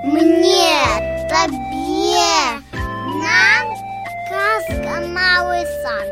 Мне, тебе, нам казка «Малый сан».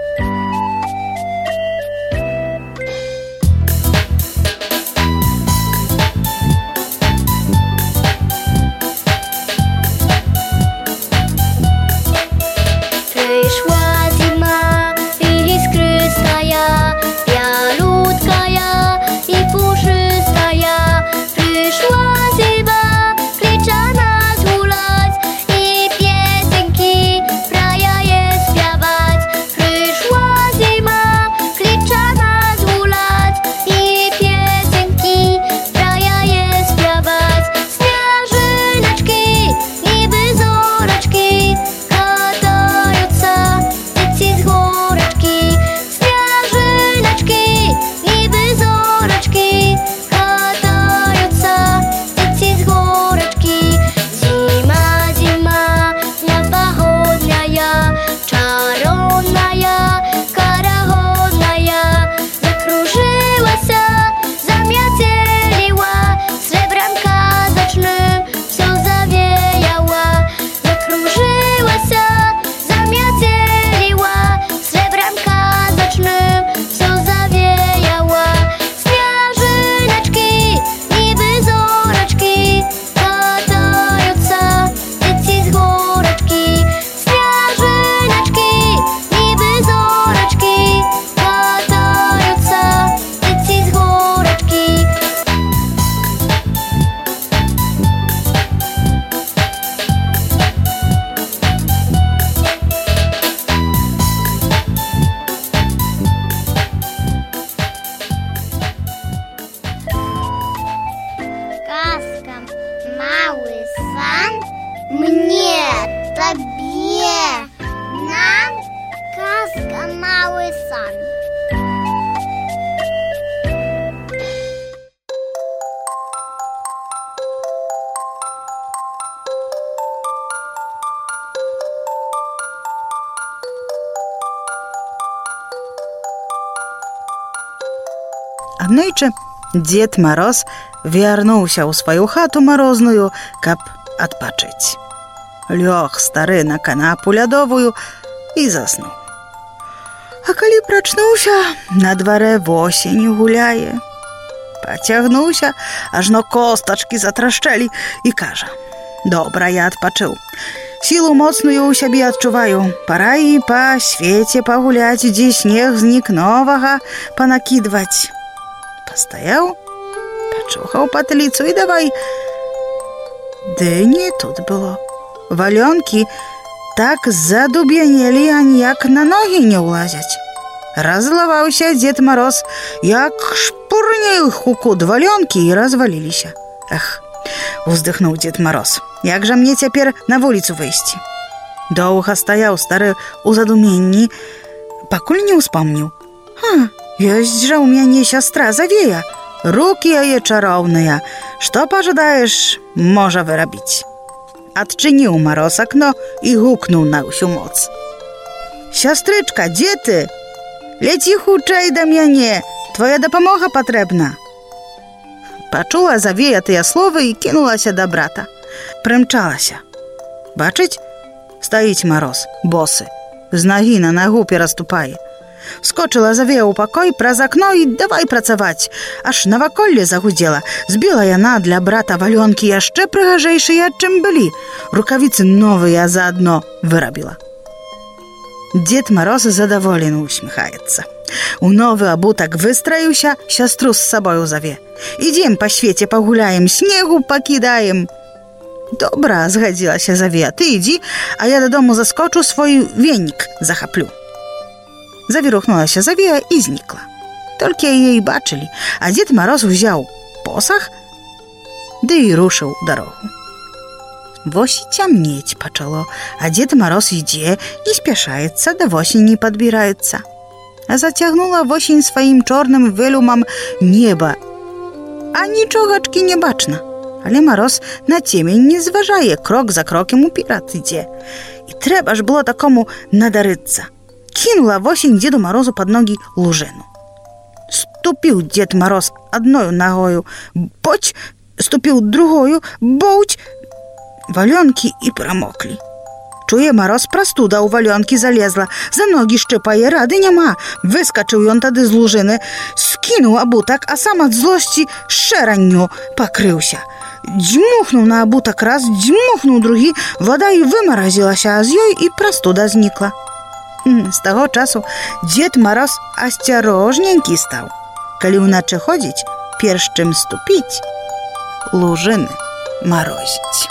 Пришла зима искрыстая, белуткая и пушистая. Пришла зима, клича нас гулять и песенки про яе спевать. Пришла зима, клича нас гулять и песенки про яе спевать. Снежиночки, ніби зорочки, катаются дети с горочки. Снежиночки, ніби зорочки, катаются дети с горочки. Зима, зима, новогодняя, чаровная, карагодная. Закружилась, замятелила, сребром казочным все завеяла. Закружилась, замятелила, сребром казочным все завеяла. Снежиночки, ніби зорочки, катаются дети с горочки. Снежиночки, ніби зорочки, катаются дети с горочки. Казка «Малый сан». Мне, тебе, нам казка «Малый сан». Аднойчы Дзед Мароз вярнуўся ў сваю хату марозную, каб адпачыць. Лёг стары на канапу лядовую і заснуў. А калі прачнуўся, на дварэ восень гуляе. Пацягнуўся, ажно костачкі затрашчэлі і кажа: «Добра, я адпачыў. Сілу моцную ў сябе адчуваю. Пара і па свеце пагуляць, дзе снег знік новага панакідваць». Пастаяў, пачухаў патліцу і давай. Ды не тут было. Валёнкі так задубянелі, аніяк на ногі не ўлазяць. Разлаваўся Дзед Мароз, як шпурне іх у кут валёнкі і разваліліся. Эх, уздыхнуў Дзед Мароз, як жа мне цяпер на вуліцу выйсці? Доўга стаяў стары ў задуменні, пакуль не ўспомніў. Ёсць жа ў мяне сястра Завея, рукі яе чароўныя. Што пажадаеш, можа вырабіць. Адчыніў Мароз акно і гукнуў на ўсю моц: «Сястрычка, дзе ты? Леці хутчэй да мяне, твоя дапамога патрэбна». Пачула Завея тыя словы і кінулася да брата. Прымчалася. Бачыць, стаіць Мароз, босы, з нагі на нагу пераступае. Скочыла Завея ў пакой праз акно і давай працаваць. Аж наваколле загудзела. Збіла яна для брата валёнкі яшчэ прыгажэйшыя, чым былі. Рукавіцы новыя заадно вырабіла. Дзед Мароз задаволена усміхаецца. У новы абутак выстраіўся, сястру з сабою заве. «Ідзем па свеце пагуляем, снегу пакідаем». «Добра», згадзілася Завея, «ты ідзі, а я дадому заскочу, свой венік захаплю». Завірухнулася Завея і знікла. Толькі яе і бачылі, а Дзед Мароз узяў посах, ды і рушыў дарогу. Вось цямнець пачало, а Дзед Мароз ідзе і спяшаецца, да восені падбіраецца. Зацягнула восень сваім чорным вэлюмам неба, а нічогачкі не бачна. Але Мароз на цемень не зважае, крок за кроком уперад ідзе. І трэба ж было такому надарыцца. Кинула восень Деду Морозу под ноги лужину. Ступил Дед Мороз одною ногою, поть, ступил другою, боуть, валёнкі і прамоклі. Чуе Мароз, прастуда ў валёнкі залезла, за ногі шчыпае, рады няма. Выскачыў ён тады з лужыны, скінуў абутак, а сам ад злосці шэранню пакрыўся. Дзьмухнуў на абутак раз, дзьмухнуў другі, вада і вымаразілася, а з ёй і прастуда знікла. З таго часу Дзед Мароз асцярожненькі стаў. Калі ўначы ходзіць, перш чым ступіць, лужыны марозіць.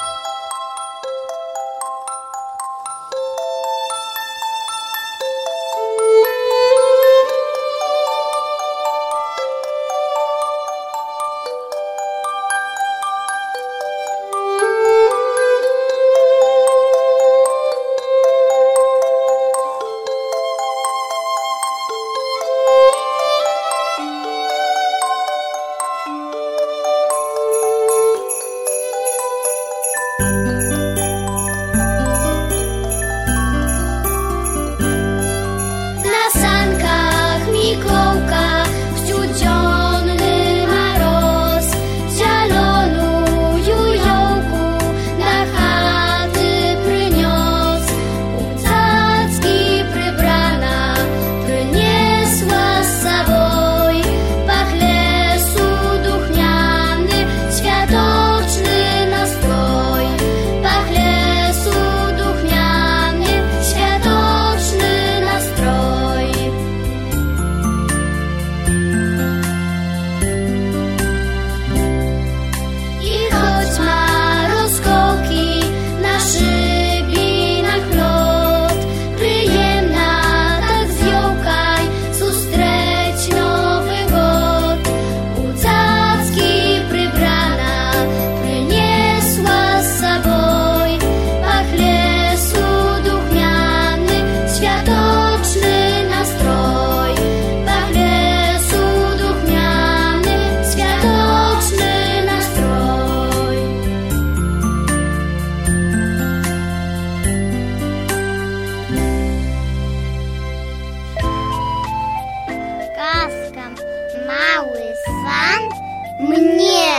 Мне,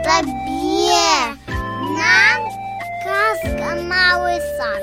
тебе, нам казка «Малый сан».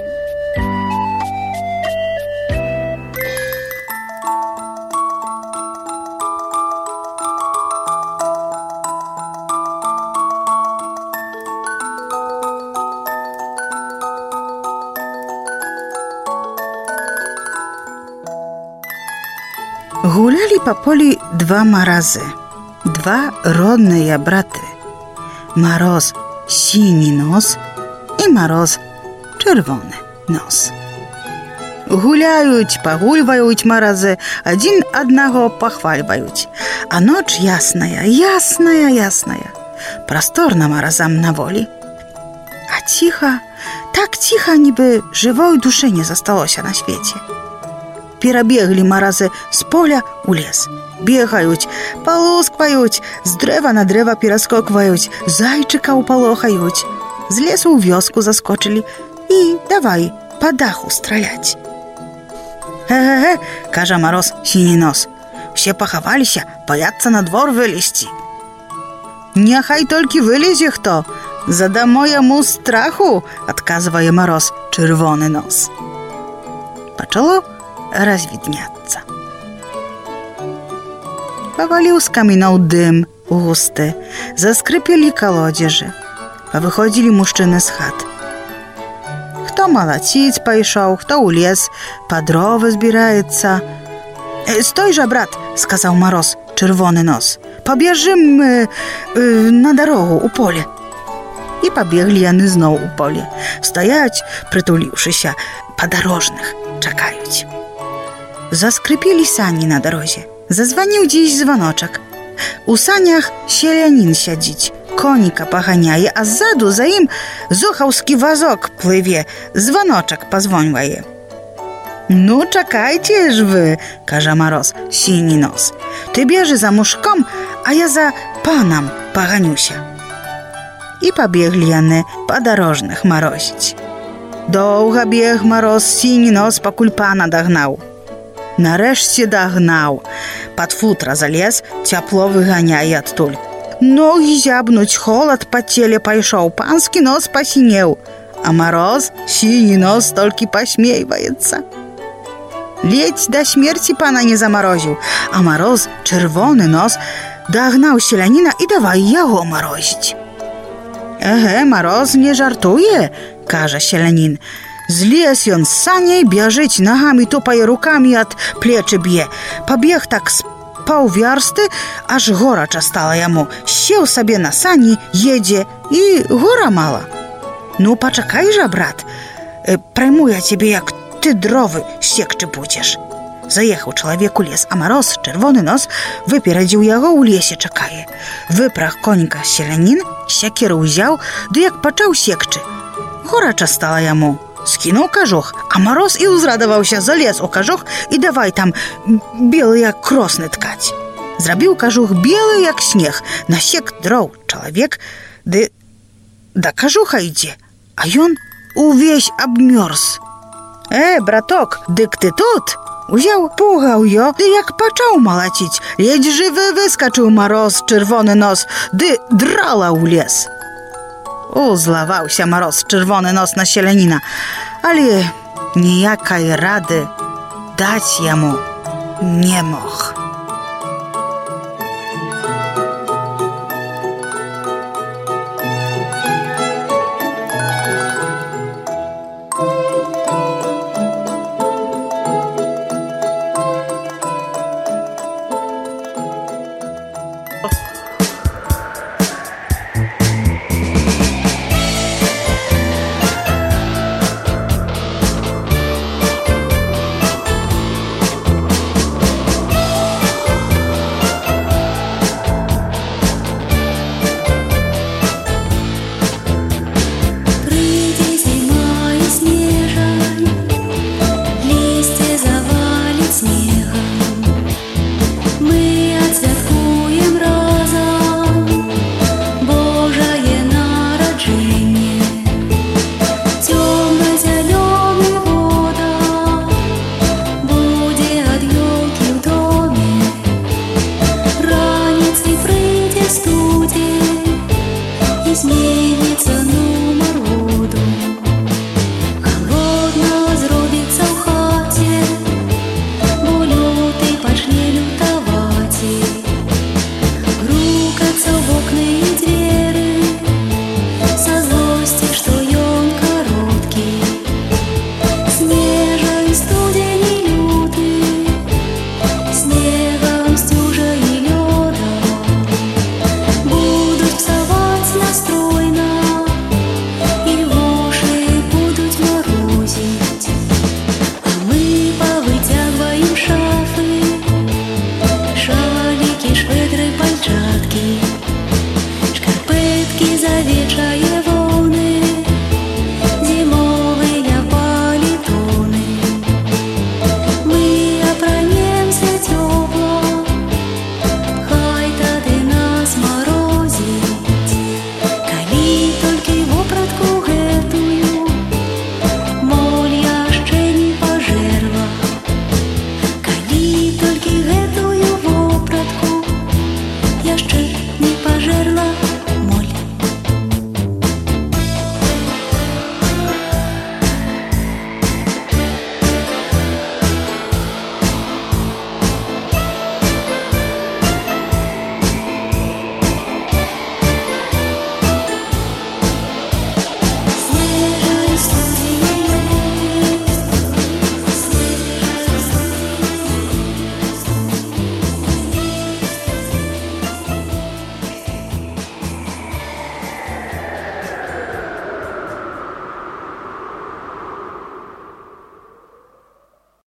Гуляли по полю два Морозы, два родные браты. Мороз синий нос и Мороз червоный нос. Гуляють, погульвають Морозы, один одного похвальвають. А ночь ясная, ясная, ясная. Просторно Морозам на волі. А тихо, так тихо, ніби живой души не засталося на свете. Перабеглі Морозы з поля у лес. Бегаюць, палускваюць, з дрэва на дрэва пераскокваюць, зайчыка ўпалохаюць. З лесу ў вёску заскочылі і давай па даху страляць. «Ге-ге-ге», кажа Мороз сіні нос, «все пахаваліся, баяцца на двор вылезці». «Няхай толькі вылезе хто, задамо яму страху», адказвае Мороз чырвоны нос. Пачало развідняцца. Паваліў з камінаў дым густы, заскрыпелі калодзежы, павыходзілі мужчыны з хат. Хто малаціць пайшоў, хто ў лес па дровы збіраецца. «Стой жа, брат», — сказаў Мороз чырвоны нос, «пабежым на дарогу ў поле». І пабеглі яны зноў у поле. Стаяць, прытуліўшыся, падарожных чакаюць. Заскрыпелі сані на дарозе. Зазваніў дзесь званочак. У санях селянін сядзіць, коніка паганяе, а ззаду за ім зохаўскі вазок плыве, званочак пазвоньвае. «Ну, чакайце ж вы», — кажа Мороз сіні нос, «ты бежы за мужком, а я за панам паганюся». І пабеглі яны падарожных марозіць. Доўга бег Мороз сіні нос, пакуль пана дагнаў. Нарэшце дагнаў. Пад футра залез, цяпло выганяе адтуль. Ногі зябнуць, холад па целе пайшоў, панскі нос пасінеў. А Мороз синий нос только посмеивается. Ледь до смерти пана не заморозил, а Мороз червоный нос догнал селянина и давай его морозить. Еге, Мороз не жартує, каже селянин. Злез он с саней, бежить ногами, топая руками, от плечи бье. Побег так с паўвярсты, аж горача стала яму. Сеў сабе на сані, едзе, і гора мала. Ну, пачакай жа, брат, прайму я тебе, як ты дровы секчы будзеш. Заехаў чалавек у лес, а Мороз, чырвоны нос, выперадзіў яго, у лесе чакае. Выпраг конька селянін, сякеру ўзяў, ды як пачаў секчы. Горача стала яму. Скінуў кажух, а Мороз і ўзрадаваўся, залез у кажух і давай там белы як кросны ткаць. Зрабіў кажух белы як снег, насек дроў чалавек, ды да кажуха ідзе, а ён увесь абмёрз. Браток, дык ты тут? Узяў, пугаў ё, ды як пачаў малаціць, ледзь жывы выскачыў Мороз, чырвоны нос, ды драла ў лес. Узлаваўся Мороз, чырвоны нос на селяніна, але ніякай рады даць яму не мог.